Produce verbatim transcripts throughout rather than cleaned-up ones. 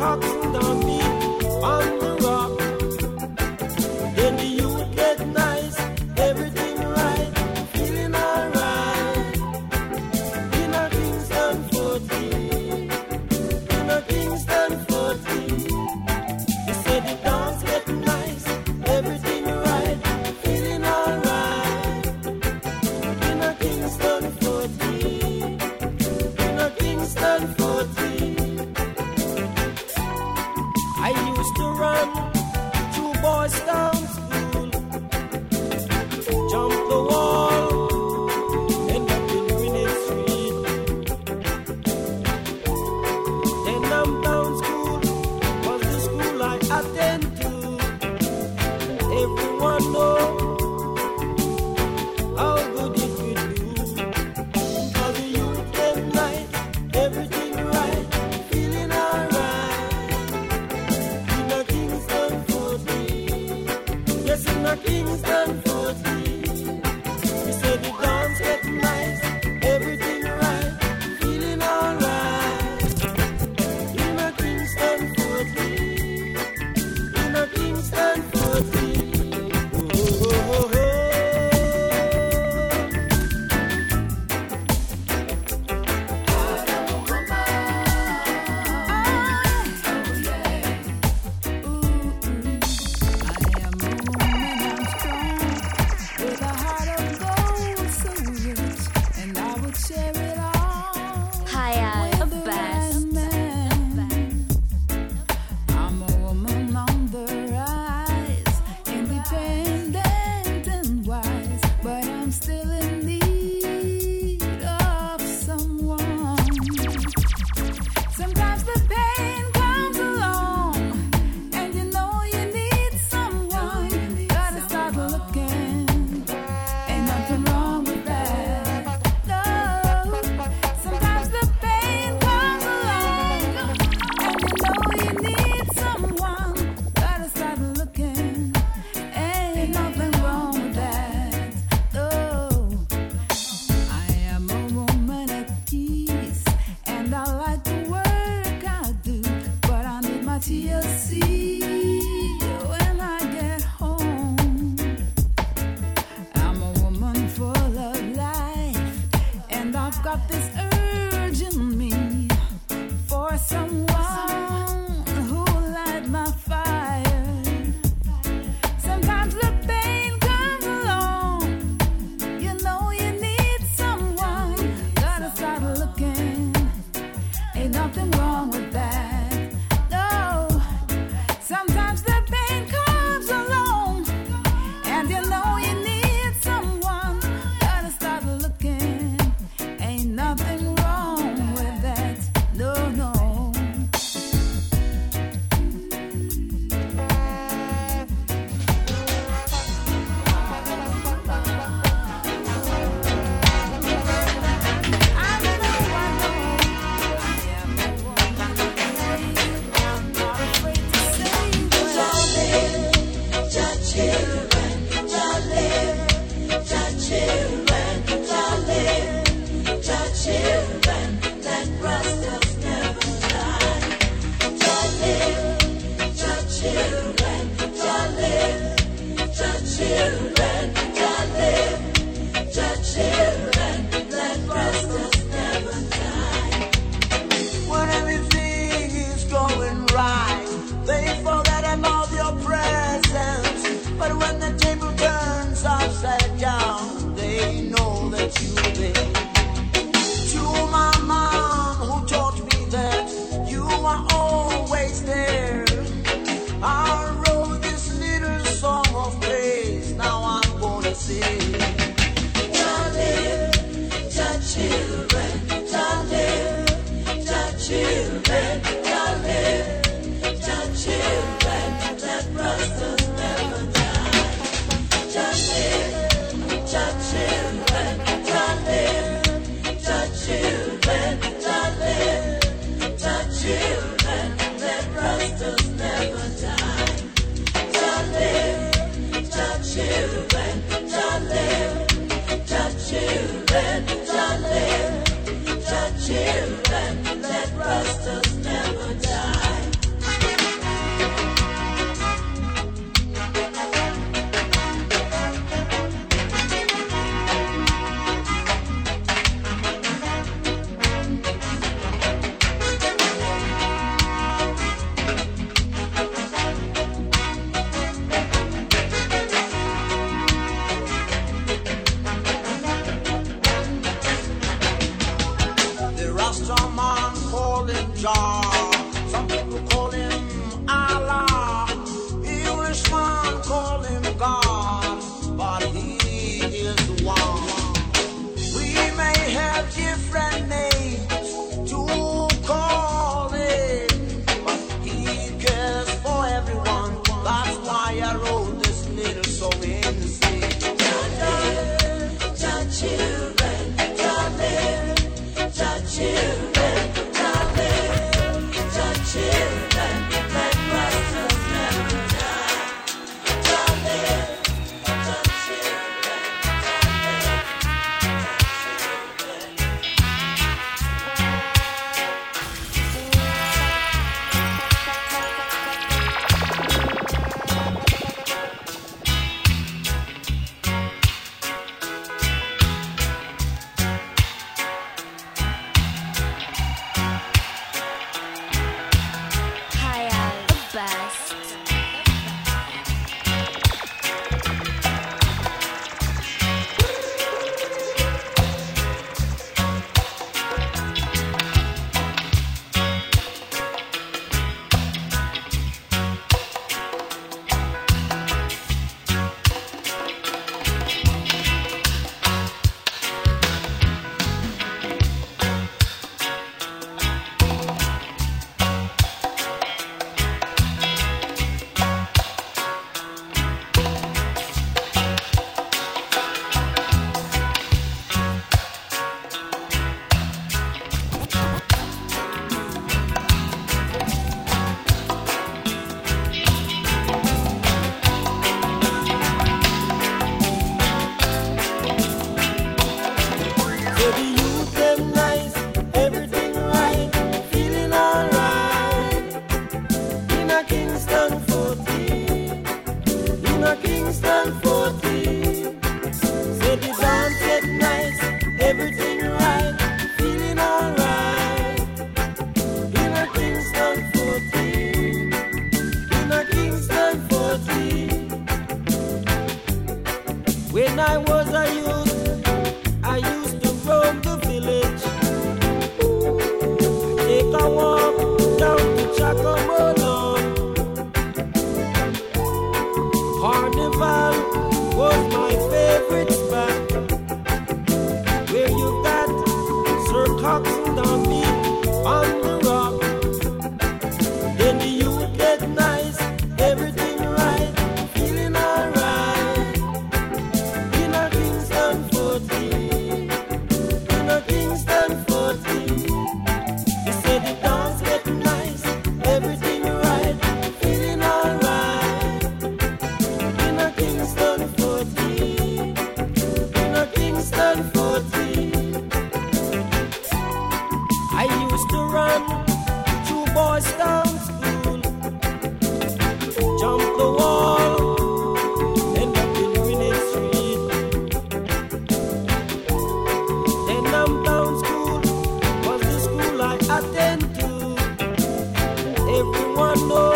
oxen on me on the rock. Then the youth get nice, everything right, feeling alright. In a Kingston fourteen, in a Kingston fourteen. They said the dance get nice, everything right, feeling alright. In a Kingston fourteen, in a Kingston fourteen. I used to run to Boys Town School, jump the wall, end up in Greenwich Street. Then Downtown School was the school I attend to. Everyone know how good it could do. Cause the youth them night, everything right, feeling alright. In a Kingston fourteen, yes, in a Kingston fourteen. We say the dance get nice, everything right, feeling alright. In a Kingston fourteen, in a Kingston fourteen. Oh, oh, oh, oh. Hi, I the best. I'm a woman on the rise, independent and wise, but I'm still in need of someone. Sometimes the pain comes along, and you know you need someone. Gotta start looking, ain't nothing wrong with that. No, sometimes the pain comes along, and you know you need someone. Gotta start looking, ain't nothing wrong with that. No, I am a woman at peace, and I like the work I do, but I need my T L C when I get home. I'm a woman full of life, and I've got this urge in me for someone who'll light my fire. Sometimes the pain comes along, you know you need someone. Gotta start looking, ain't nothing wrong with that. No, sometimes the pain comes along, and you know you need someone. Gotta start looking, ain't nothing wrong with that. No, no. I know, I know, I am a woman of faith. I'm not afraid to say When everything is going right, they forget about your presence. But when the table turns upside down, they know that you're there. To my mom who taught me that you are always there, I wrote this little song of praise. Now I'm gonna sing. Darling, the children, darling, the children, darling, the children, let brothers never die. Darling, the children, darling, the children, darling, the children, let brothers never die. Darling, the children, darling, the children, darling, the children, let brothers never die. him Jah. Some people call him Allah. Englishman call him God, but he is one. We may have different names to call him, but he cares for everyone. That's why I wrote this little song in the sea. Jah children, Jah live, Jah children, Jah live, Jah children, let Rastas never die. Jah live, Jah children, Kaya, the best. So the youth them nice, everything right, feeling alright. In a Kingston fourteen, in a Kingston fourteen. Say the dance get nice, everything right, feeling alright. In a Kingston fourteen, in a Kingston fourteen. When I was a youth, I used to roam the village, take a walk down to Chacomolo. Carnival was my favorite spot, where you got Sir Cox and Donkey on the rock. Then the youth get nice, everything right, feeling alright. In a Kingston fourteen, in a Kingston fourteen. You say the dance get nice, everything right, feeling alright. In a Kingston fourteen, in a Kingston fourteen. I used to run to Boys Town School, jump the wall, end up in Greenwich Street. Then downtown school was the school I attend to. Everyone know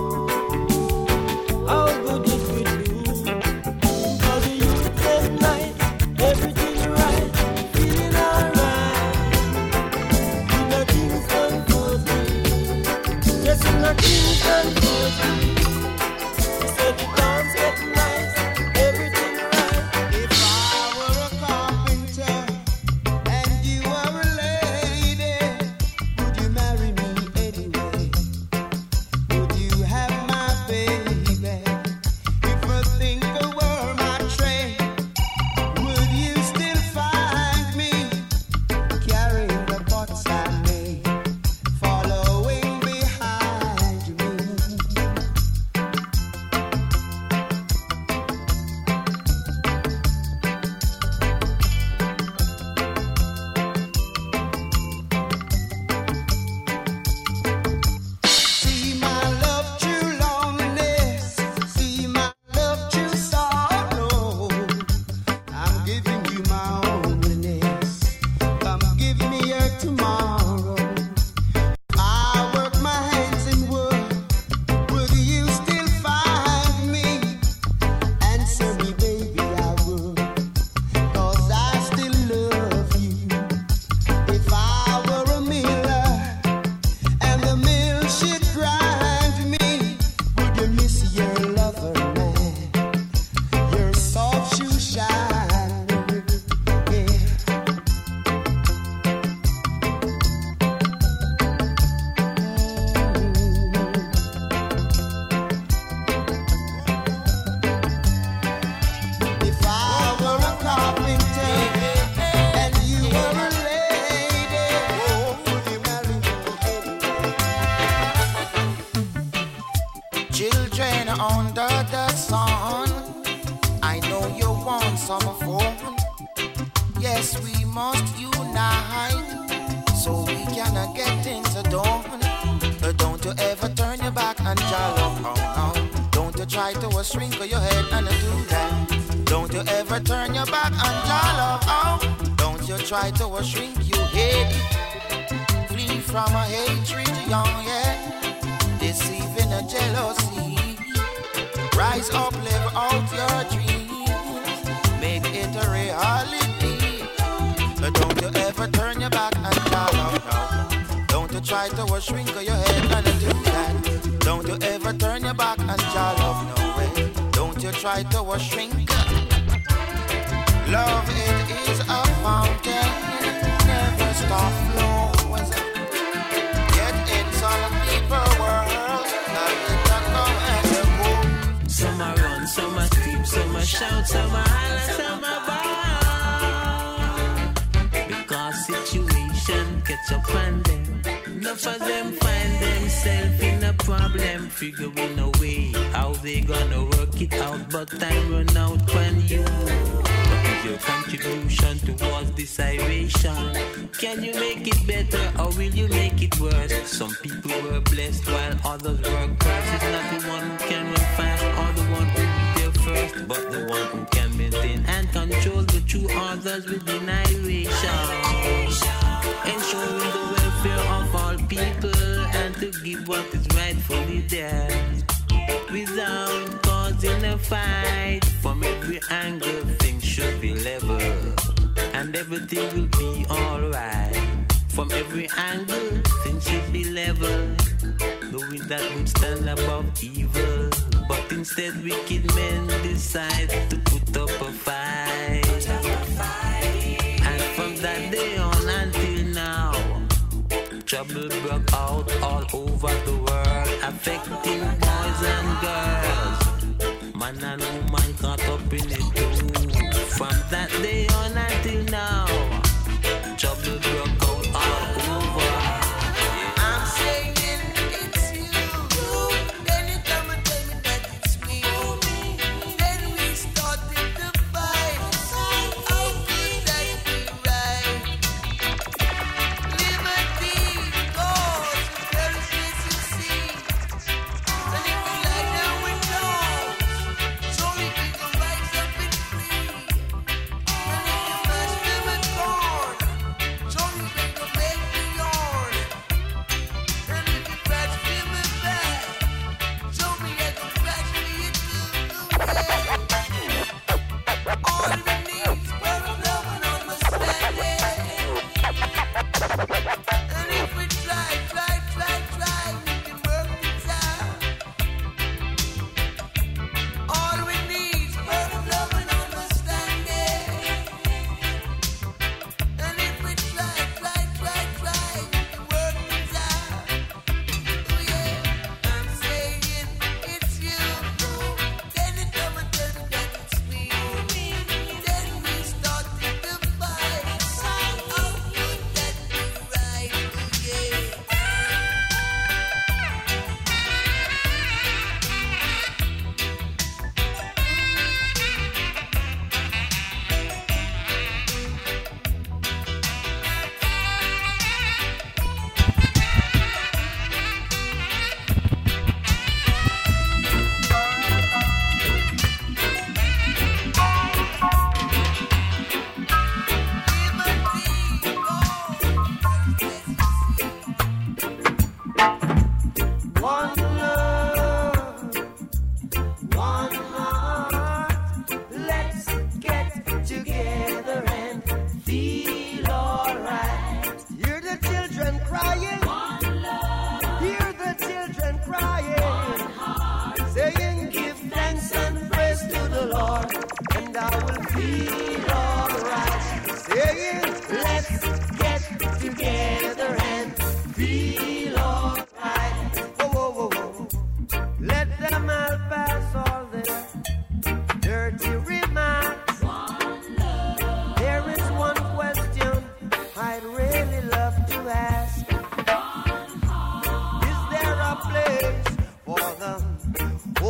how good it will do. Cause the youth get nice, everything right, feeling alright. In a Kingston fourteen, yes, in a Kingston fourteen. You say the dance get nice, everything right. If I were a carpenter and you were a lady, would you marry me anyway? Would you have my baby? If a thinker were my trade, would you still find me carrying the pots I made, following behind me? under the sun. I know you want some fun. Yes, we must unite so we can uh, get things done. Uh, don't you ever turn your back and jolly. Oh, oh. Don't you try to uh, shrink your head and uh, do that. Don't you ever turn your back and jolly. Oh, don't you try to uh, shrink your head. Flee from a hatred, young, yeah. Deceiving a jealousy. Rise up, live out your dreams. Make it a reality. But don't you ever turn your back and jolly. No. Don't you try to uh, shrink your head and uh, do that. Don't you ever turn your back and jolly. No way. Don't you try to uh, shrink. Love, it is a fountain, never stop flows. Yet it's all a deeper world, that it can come and go. Some are run, some are scream, some are shout, some are holler, some are ball. Because situation catch up on them. Enough of them find themselves in a problem, figuring a way how they gonna work it out, but time run out when you. Your contribution towards this iration. Can you make it better or will you make it worse? Some people were blessed while others were cursed. It's not the one who can run fast or the one who be there first, but the one who can maintain and control the true others within iration. Ensuring the welfare of all people and to give what is rightfully theirs without causing a fight. From every angle things should be level and everything will be alright. From every angle things should be level, knowing that would stand above evil. But instead wicked men decide to put up a fight. And from that day on until now, trouble broke out all over the world, affecting boys and girls. Man and woman caught up in it too. From that day on until now, trouble broke out all over. I'm saying it's you. Then you come and tell me that it's me. Then we started the fight. How could that be right? Liberty goes very easy to see. And if you lie down with dogs, so we can go rise up and free. And if you first feel it gone, so we can go make the yarn. And if you first feel it bad, so we can go back to you too. All we need is love and understanding. And if we try, try, try, try, we can work it out. All we need is love and understanding. And if we try, try, try, try, we can work it out. Oh yeah, I'm saying it's you. Then you come and tell me that it's me. Then we started the fight. How could that be right? Oh yeah. One love, one heart. Let's get together and feel alright. Hear the children crying. One love. Hear the children crying. One heart. Saying, give thanks and praise to the Lord, and I will feel alright. Saying, let's get together and feel alright. Whoa, whoa, whoa, whoa. Let them all pass all their dirty remarks. There is one question I'd really love to ask. Is there a place for the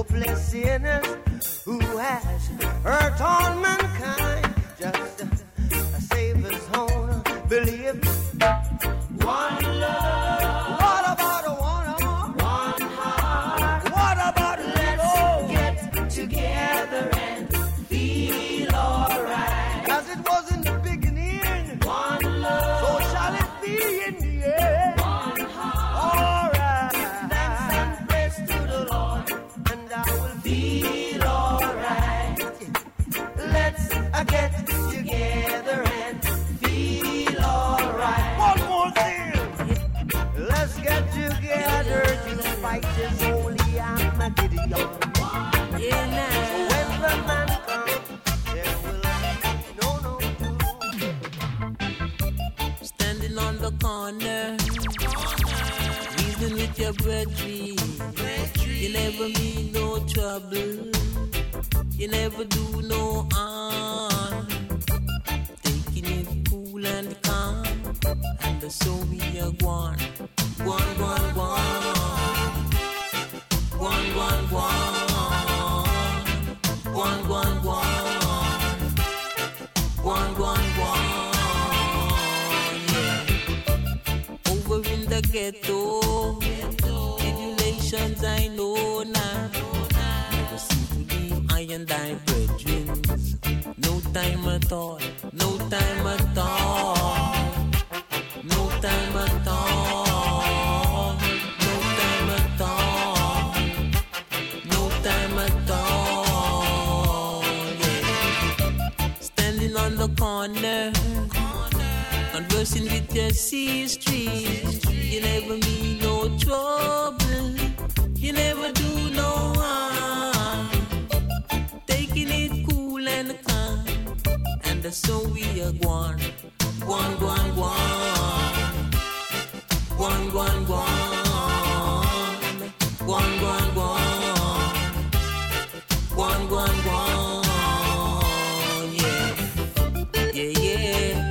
ruthless sinners who has hurt all mankind. Just a Savior's own believe. One love. What about a one heart? One heart. What about let's get together and feel alright? As it was in the beginning. One love. So shall it be in the end. One heart. Alright. Thanks and praise to the Lord, and I will feel alright. Let's uh, get together and feel alright. One more thing. Let's get together to fight this holy Armageddon. Yeah, now. So when the man comes, there will be no, no. Standing on the corner, reason with your brethren. You never mean no trouble. You never do no harm. Taking it cool and calm, and so we are one, one, one, one, one, one, one, one, one, one, one, one, yeah. Over in the ghetto, tribulations I know now. Never seem to be I and I brethren. No time at all, no time at all, no time at all, no time at all, no time at all, yeah. Standing on the corner, conversing with your sister. You never mean no trouble, you never do no harm. Taking it cool and calm, and so we are one, one, one, one, one, one, one, one, one, one, one, one, one, yeah, yeah, yeah.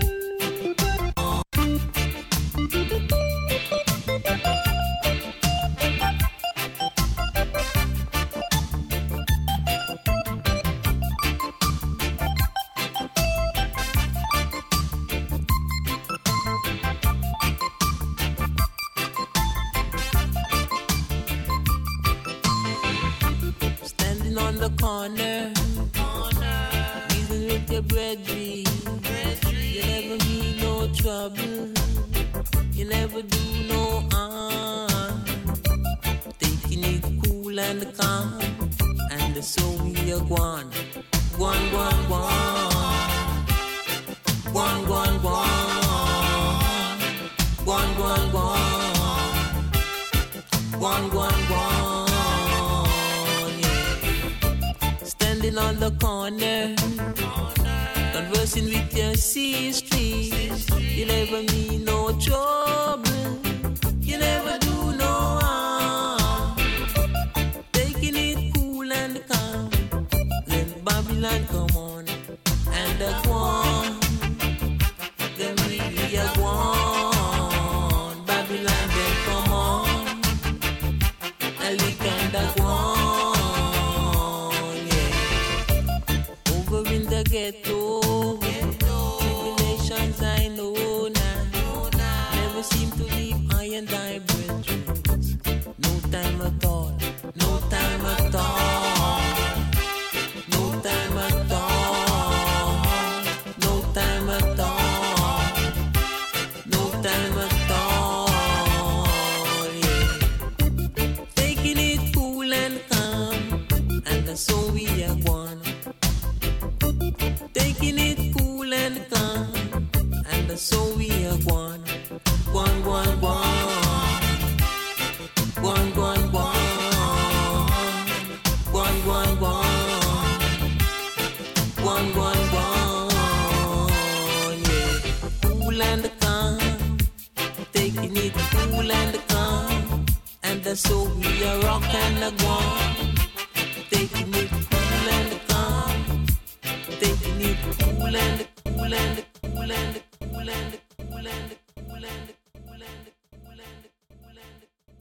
Standing on the corner, reason with your brethren. You never mean no trouble, you never do no harm. Taking it cool and calm, and so we are one, one, one, one, one, one, one, one, one, one, one, one, one, yeah. Standing on the corner, conversing with your sister. You never mean no trouble, you never do no harm. Taking it cool and calm, let Babylon come on and the one. Them really a one. Babylon then come on and we can the one, yeah. Over in the ghetto, tribulations I know now. Never seem to leave I and I brethren. No time at all, no time at all, no time at all, no time at all, no time at all, yeah. Taking it cool and calm, and so we are one. Taking it cool and calm, and so we are one, one, one, one, one, one, one, one, one, one, one, one, yeah. Cool and calm, taking it cool and calm, and so we are rock and a one.